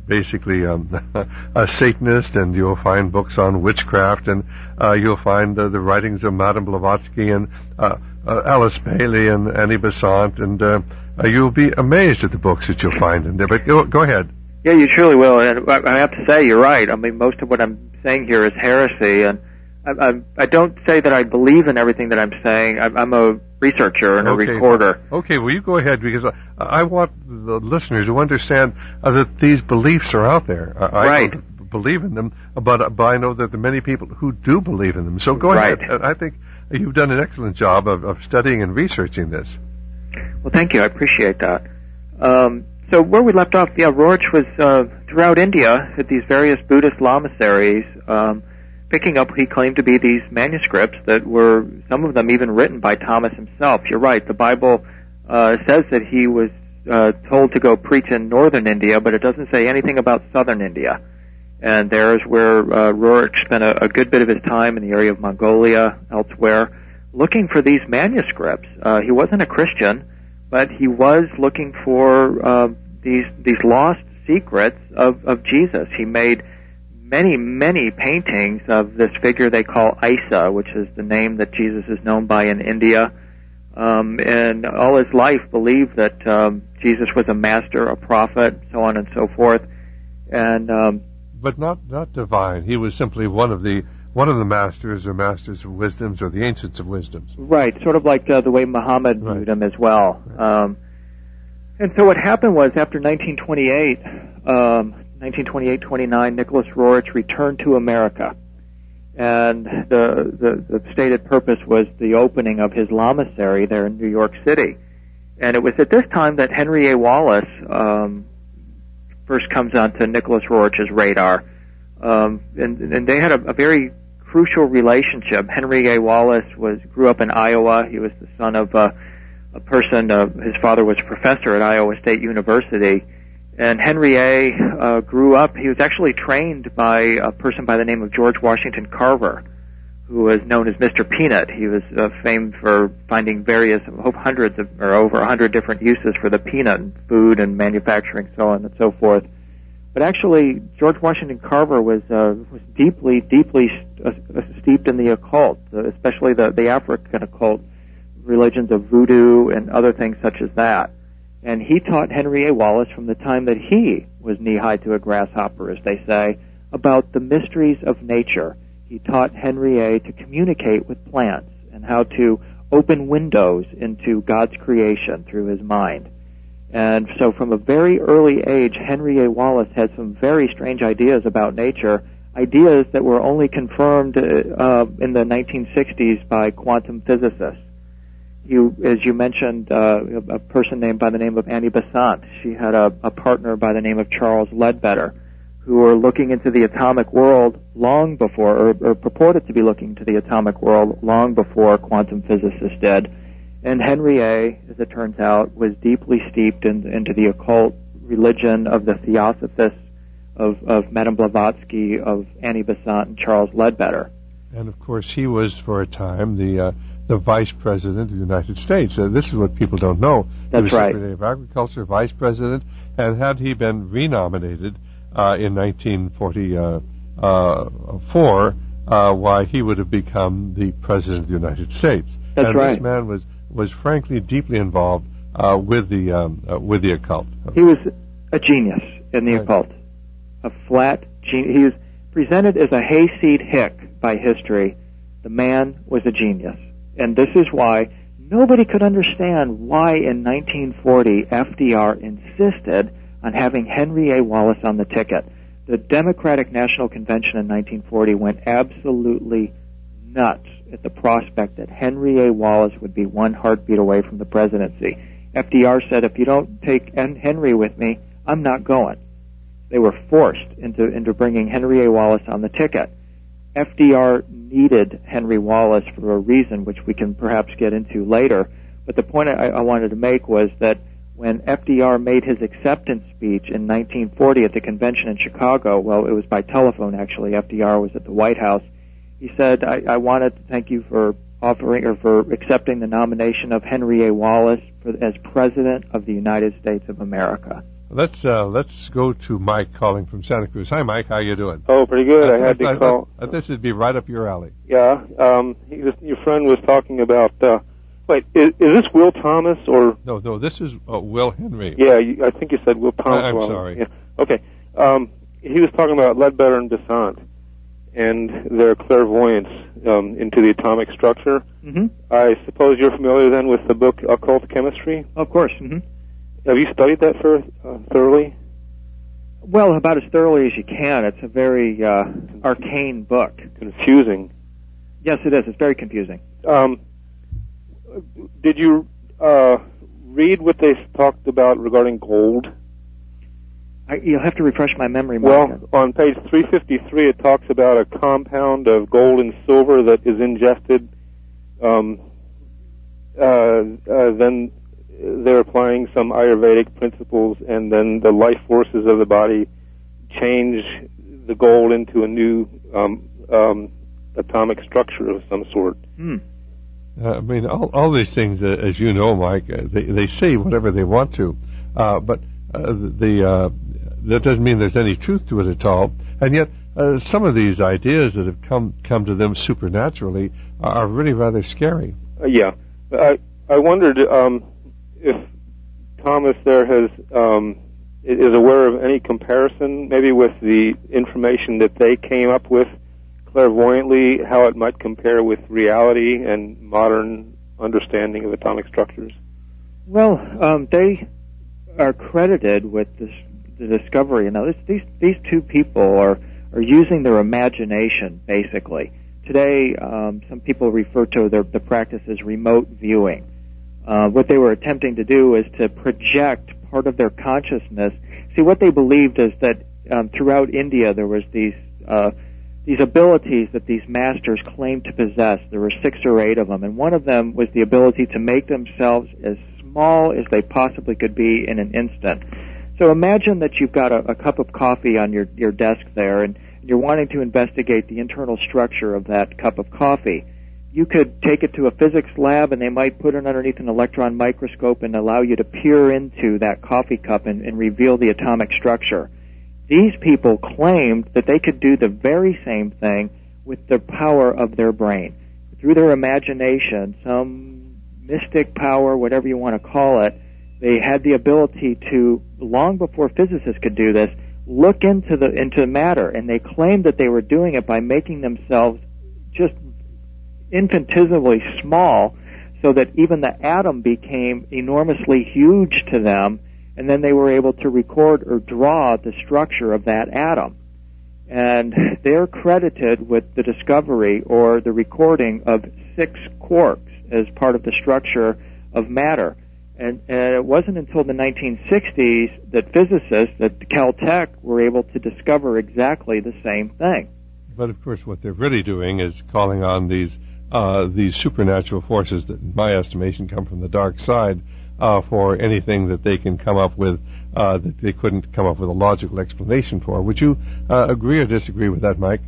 basically a Satanist, and you'll find books on witchcraft, and you'll find the writings of Madame Blavatsky and Alice Bailey and Annie Besant, and you'll be amazed at the books that you'll find in there. But go ahead. Yeah, you surely will. And I have to say, you're right. I mean, most of what I'm saying here is heresy, and I don't say that I believe in everything that I'm saying. I'm a researcher and a recorder. Okay, well, you go ahead, because I want the listeners to understand that these beliefs are out there. I don't believe in them, but I know that there are many people who do believe in them. So go ahead. I think you've done an excellent job of studying and researching this. Well, thank you. I appreciate that. So where we left off, Roerich was throughout India at these various Buddhist lamaseries, picking up what he claimed to be these manuscripts that were, some of them even written by Thomas himself. You're right, the Bible says that he was told to go preach in northern India, but it doesn't say anything about southern India. And there's where Roerich spent a good bit of his time in the area of Mongolia, elsewhere, looking for these manuscripts. He wasn't a Christian, but he was looking for these lost secrets of Jesus. He made many paintings of this figure they call Isa, which is the name that Jesus is known by in India. And all his life believed that Jesus was a master, a prophet, so on and so forth. And but not divine. He was simply one of the masters, or masters of wisdoms, or the ancients of wisdoms. Right, sort of like the way Muhammad viewed him as well. Right. And so what happened was, after 1928-29, Nicholas Roerich returned to America. And the stated purpose was the opening of his lamasery there in New York City. And it was at this time that Henry A. Wallace first comes onto Nicholas Roerich's radar. And they had a very crucial relationship. Henry A. Wallace grew up in Iowa. He was the son of a person, his father was a professor at Iowa State University. And Henry A. Grew up, he was actually trained by a person by the name of George Washington Carver, who was known as Mr. Peanut. He was famed for finding hundreds of, or over 100 different uses for the peanut in food and manufacturing, so on and so forth. But actually, George Washington Carver was deeply steeped in the occult, especially the African occult religions of voodoo and other things such as that. And he taught Henry A. Wallace from the time that he was knee-high to a grasshopper, as they say, about the mysteries of nature. He taught Henry A. to communicate with plants and how to open windows into God's creation through his mind. And so from a very early age, Henry A. Wallace had some very strange ideas about nature, ideas that were only confirmed in the 1960s by quantum physicists. As you mentioned, a person named by the name of Annie Besant. She had a partner by the name of Charles Ledbetter, who were looking into the atomic world long before, or purported to be looking into the atomic world long before quantum physicists did. And Henry A., as it turns out, was deeply steeped into the occult religion of the Theosophists, of Madame Blavatsky, of Annie Besant, and Charles Ledbetter. And of course, he was for a time the Vice President of the United States. This is what people don't know. That's he was right. Secretary of Agriculture, Vice President, and had he been renominated in 1944, why he would have become the President of the United States. That's and right. This man was frankly deeply involved with the occult. He was a genius in the occult, a flat genius. He was presented as a hayseed hick by history. The man was a genius. And this is why nobody could understand why in 1940 FDR insisted on having Henry A. Wallace on the ticket. The Democratic National Convention in 1940 went absolutely nuts at the prospect that Henry A. Wallace would be one heartbeat away from the presidency. FDR said, if you don't take Henry with me, I'm not going. They were forced into bringing Henry A. Wallace on the ticket. FDR needed Henry Wallace for a reason, which we can perhaps get into later. But the point I wanted to make was that when FDR made his acceptance speech in 1940 at the convention in Chicago, well, it was by telephone actually, FDR was at the White House, he said, I wanted to thank you for accepting the nomination of Henry A. Wallace as President of the United States of America. Let's go to Mike calling from Santa Cruz. Hi, Mike. How you doing? Oh, pretty good. I had to call. This would be right up your alley. Yeah. Your friend was talking about. Wait, is this Will Thomas or? No. This is Will Henry. Yeah, I think you said Will Thomas. I'm sorry. Yeah. Okay. He was talking about Ledbetter and Besant and their clairvoyance into the atomic structure. Mm-hmm. I suppose you're familiar then with the book Occult Chemistry? Of course. Mm-hmm. Have you studied that thoroughly? Well, about as thoroughly as you can. It's a very arcane book. Confusing. Yes, it is. It's very confusing. Did you read what they talked about regarding gold? You'll have to refresh my memory, Well, Mike. on page 353, it talks about a compound of gold and silver that is ingested. Then they're applying some Ayurvedic principles, and then the life forces of the body change the gold into a new atomic structure of some sort. I mean, all these things, as you know, Mike, they say whatever they want to, but that doesn't mean there's any truth to it at all. And yet, some of these ideas that have come to them supernaturally are really rather scary. Yeah, I wondered if Thomas there is aware of any comparison, maybe with the information that they came up with clairvoyantly, how it might compare with reality and modern understanding of atomic structures. Well, they are credited with the discovery. Now, these two people are using their imagination, basically. Today, some people refer to the practice as remote viewing. What they were attempting to do is to project part of their consciousness. See, what they believed is that throughout India there was these abilities that these masters claimed to possess. There were 6 or 8 of them, and one of them was the ability to make themselves as small as they possibly could be in an instant. So imagine that you've got a cup of coffee on your desk there, and you're wanting to investigate the internal structure of that cup of coffee. You could take it to a physics lab, and they might put it underneath an electron microscope and allow you to peer into that coffee cup and reveal the atomic structure. These people claimed that they could do the very same thing with the power of their brain. Through their imagination, some mystic power, whatever you want to call it, they had the ability to, long before physicists could do this, look into matter, and they claimed that they were doing it by making themselves just infinitesimally small, so that even the atom became enormously huge to them, and then they were able to record or draw the structure of that atom. And they're credited with the discovery or the recording of 6 quarks as part of the structure of matter. And it wasn't until the 1960s that physicists at Caltech were able to discover exactly the same thing. But of course, what they're really doing is calling on these supernatural forces that, in my estimation, come from the dark side for anything that they can come up with that they couldn't come up with a logical explanation for. Would you agree or disagree with that, Mike?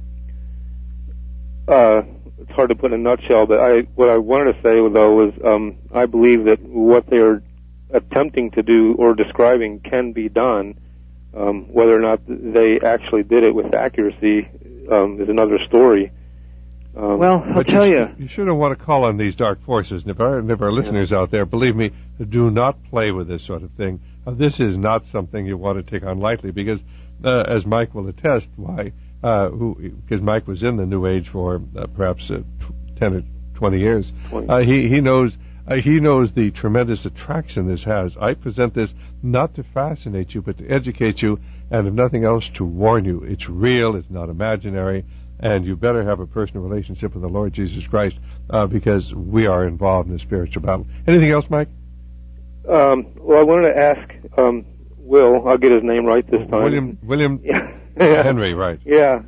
It's hard to put in a nutshell, but what I wanted to say, though, was I believe that what they're attempting to do or describing can be done. Whether or not they actually did it with accuracy is another story. Well, I'll tell you. You shouldn't want to call on these dark forces. And if our listeners out there, believe me, do not play with this sort of thing. This is not something you want to take on lightly, because, as Mike will attest, because Mike was in the New Age for perhaps 10 or 20 years, he knows the tremendous attraction this has. I present this not to fascinate you, but to educate you, and if nothing else, to warn you. It's real, it's not imaginary, and you better have a personal relationship with the Lord Jesus Christ, because we are involved in a spiritual battle. Anything else, Mike? Well, I wanted to ask Will, I'll get his name right this time. William Henry, right. Yeah.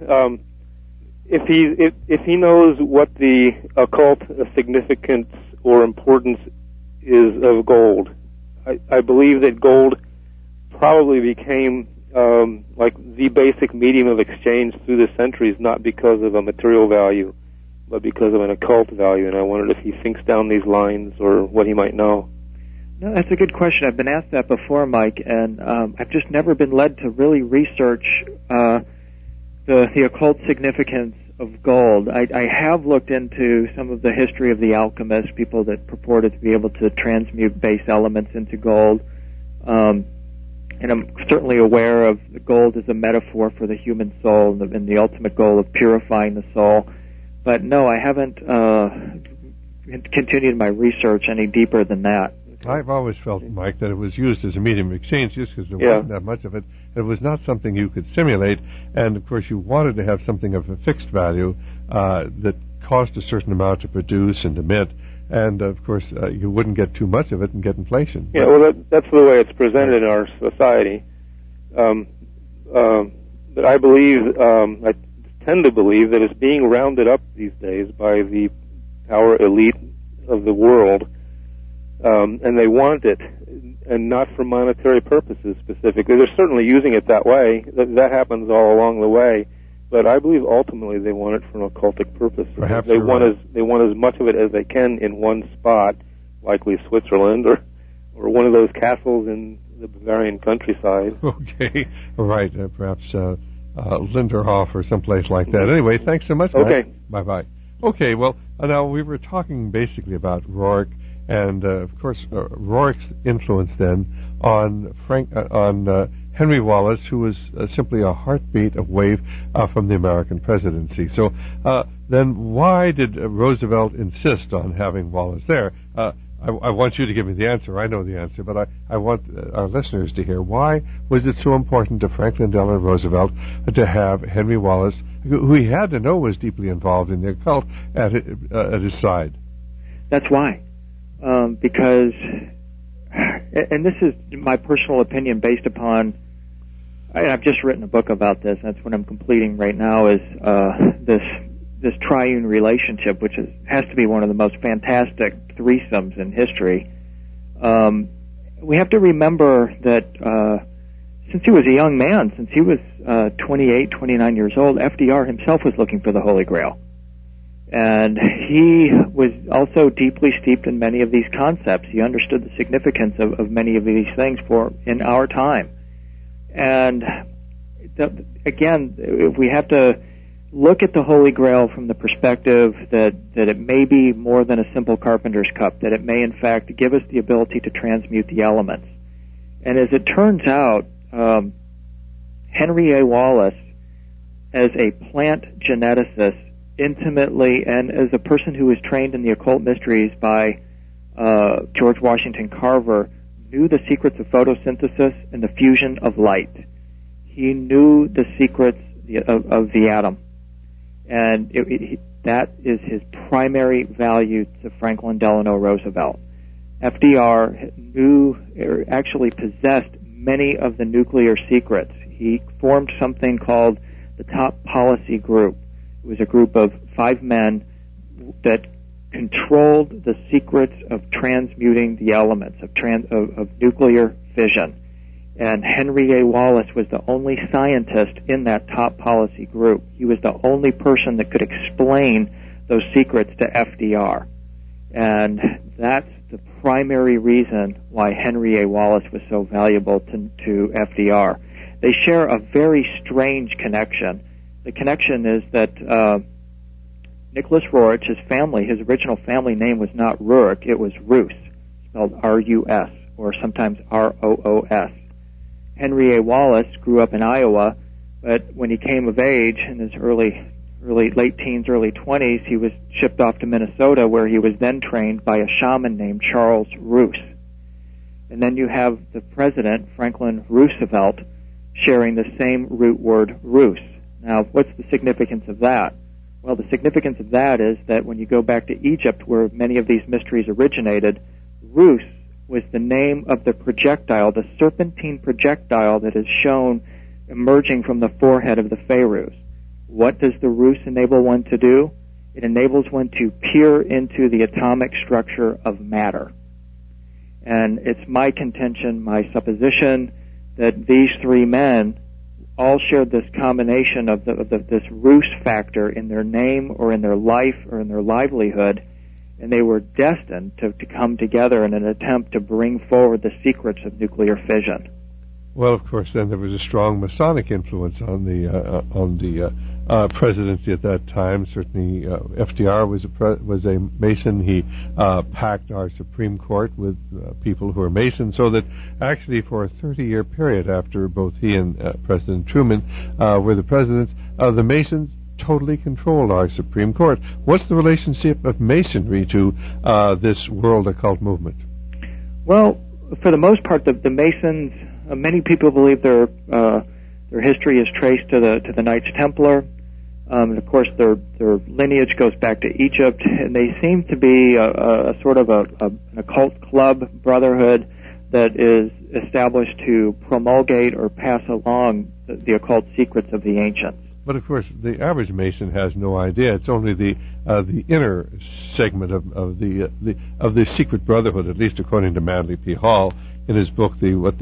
If he knows what the occult significance or importance is of gold, I believe that gold probably became like the basic medium of exchange through the centuries, not because of a material value, but because of an occult value. And I wondered if he thinks down these lines or what he might know. No, that's a good question. I've been asked that before, Mike, and I've just never been led to really research the occult significance of gold. I have looked into some of the history of the alchemists, people that purported to be able to transmute base elements into gold, and I'm certainly aware of the gold as a metaphor for the human soul and the ultimate goal of purifying the soul. But no, I haven't continued my research any deeper than that. I've always felt, Mike, that it was used as a medium of exchange just because there wasn't that much of it. It was not something you could simulate, and of course you wanted to have something of a fixed value that cost a certain amount to produce and emit, and of course you wouldn't get too much of it and get inflation. Yeah, well, that's the way it's presented in our society. But I believe, I tend to believe that it's being rounded up these days by the power elite of the world. And they want it, and not for monetary purposes specifically. They're certainly using it that way. That happens all along the way. But I believe ultimately they want it for an occultic purpose. Perhaps they want as much of it as they can in one spot, likely Switzerland or one of those castles in the Bavarian countryside. Okay, all right. Perhaps Linderhof or someplace like that. Anyway, thanks so much, Mike. Okay. Bye-bye. Okay, well, now we were talking basically about Rourke. And of course, Rourke's influence then on Henry Wallace, who was simply a heartbeat away from the American presidency. So then, why did Roosevelt insist on having Wallace there? I want you to give me the answer. I know the answer, but I want our listeners to hear. Why was it so important to Franklin Delano Roosevelt to have Henry Wallace, who he had to know was deeply involved in the occult, at his side? That's why. Because, and this is my personal opinion based upon, I've just written a book about this, that's what I'm completing right now, is this triune relationship, which has to be one of the most fantastic threesomes in history. We have to remember that since he was a young man, since he was 28, 29 years old, FDR himself was looking for the Holy Grail. And he was also deeply steeped in many of these concepts. He understood the significance of many of these things in our time. And again, if we have to look at the Holy Grail from the perspective that it may be more than a simple carpenter's cup, that it may in fact give us the ability to transmute the elements. And as it turns out, Henry A. Wallace, as a plant geneticist, intimately, and as a person who was trained in the occult mysteries by George Washington Carver, knew the secrets of photosynthesis and the fusion of light. He knew the secrets of the atom. And that is his primary value to Franklin Delano Roosevelt. FDR knew, or actually possessed, many of the nuclear secrets. He formed something called the Top Policy Group. It was a group of 5 men that controlled the secrets of transmuting the elements, of nuclear fission. And Henry A. Wallace was the only scientist in that top policy group. He was the only person that could explain those secrets to FDR. And that's the primary reason why Henry A. Wallace was so valuable to FDR. They share a very strange connection. The connection is that Nicholas Roerich, his family, his original family name was not Rurik, it was Roos, spelled R-U-S, or sometimes R-O-O-S. Henry A. Wallace grew up in Iowa, but when he came of age in his late teens, early 20s, he was shipped off to Minnesota, where he was then trained by a shaman named Charles Roos. And then you have the president, Franklin Roosevelt, sharing the same root word, Roos. Now, what's the significance of that? Well, the significance of that is that when you go back to Egypt, where many of these mysteries originated, Roos was the name of the projectile, the serpentine projectile that is shown emerging from the forehead of the Pharaohs. What does the Roos enable one to do? It enables one to peer into the atomic structure of matter. And it's my contention, my supposition, that these 3 men all shared this combination of this Roos factor in their name or in their life or in their livelihood, and they were destined to come together in an attempt to bring forward the secrets of nuclear fission. Well, of course, then there was a strong Masonic influence on the presidency at that time. Certainly, FDR was a Mason. He packed our Supreme Court with people who are Masons, so that actually for a 30-year period after both he and President Truman were the presidents, the Masons totally controlled our Supreme Court. What's the relationship of Masonry to this world occult movement? Well, for the most part, the Masons, many people believe their history is traced to the Knights Templar. And of course, their lineage goes back to Egypt, and they seem to be a sort of an occult club brotherhood that is established to promulgate or pass along the occult secrets of the ancients. But of course, the average Mason has no idea. It's only the inner segment of the secret brotherhood, at least according to Manly P. Hall in his book, ancient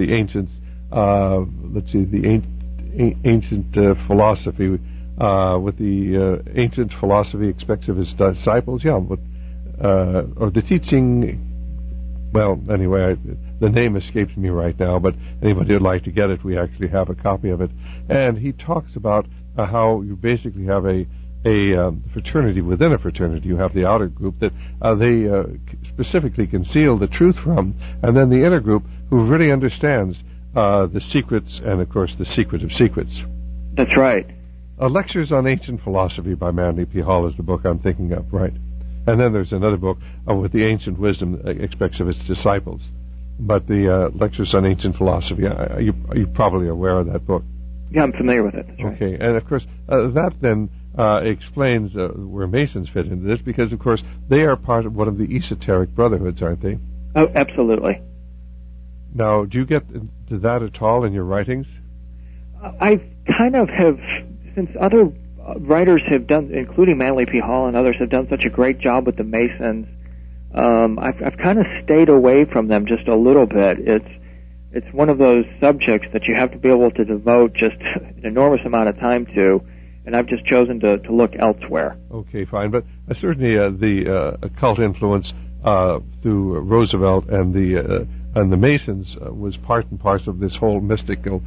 philosophy. What the ancient philosophy expects of his disciples, or the teaching. Well, anyway, the name escapes me right now, but anybody who'd like to get it, we actually have a copy of it. And he talks about how you basically have a fraternity within a fraternity. You have the outer group that they specifically conceal the truth from, and then the inner group who really understands the secrets and, of course, the secret of secrets. That's right. Lectures on Ancient Philosophy by Manly P. Hall is the book I'm thinking of, right? And then there's another book what the ancient wisdom expects of its disciples. But the Lectures on Ancient Philosophy, you're probably aware of that book. Yeah, I'm familiar with it. That's okay, right. And of course, that then explains where Masons fit into this, because, of course, they are part of one of the esoteric brotherhoods, aren't they? Oh, absolutely. Now, do you get to that at all in your writings? I kind of have, since other writers have done, including Manly P. Hall and others, have done such a great job with the Masons, I've kind of stayed away from them just a little bit. It's one of those subjects that you have to be able to devote just an enormous amount of time to, and I've just chosen to look elsewhere. Okay, fine. But certainly the occult influence through Roosevelt and the Masons was part and parcel of this whole mystical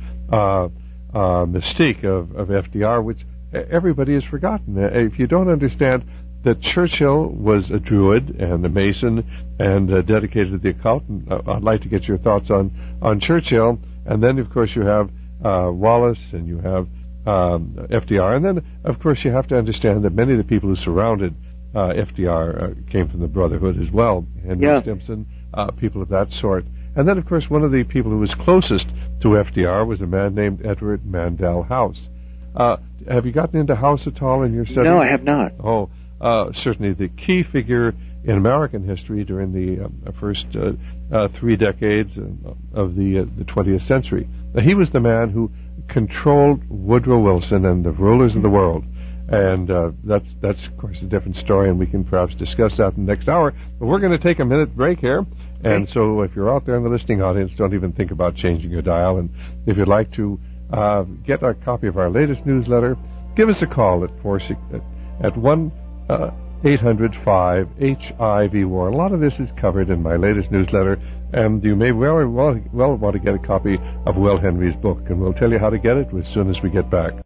mystique of FDR, which everybody has forgotten. If you don't understand that Churchill was a Druid and a Mason and dedicated to the occult, and I'd like to get your thoughts on Churchill. And then, of course, you have Wallace and you have FDR. And then, of course, you have to understand that many of the people who surrounded FDR came from the Brotherhood as well. Henry Stimson, people of that sort. And then, of course, one of the people who was closest to FDR was a man named Edward Mandell House. Have you gotten into House at all in your studies? No, I have not. Oh, certainly the key figure in American history during the first 3 decades of the 20th century. He was the man who controlled Woodrow Wilson and the rulers of the world. And that's, of course, a different story, and we can perhaps discuss that in the next hour. But we're going to take a minute break here. And so if you're out there in the listening audience, don't even think about changing your dial. And if you'd like to get a copy of our latest newsletter, give us a call at 1-800-5-HIV-WAR. A lot of this is covered in my latest newsletter, and you may well want to get a copy of Will Henry's book, and we'll tell you how to get it as soon as we get back.